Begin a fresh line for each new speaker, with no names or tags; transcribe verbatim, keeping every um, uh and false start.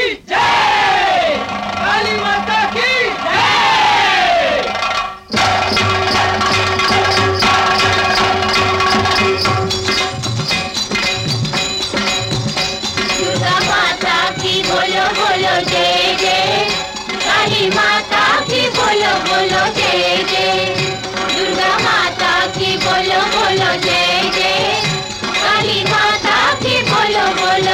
जय, काली माता की जय।
दुर्गा माता की बोलो बोलो जय जय, काली माता की बोलो बोलो जय जय, दुर्गा माता की बोलो बोलो जय जय, काली माता की बोलो बोलो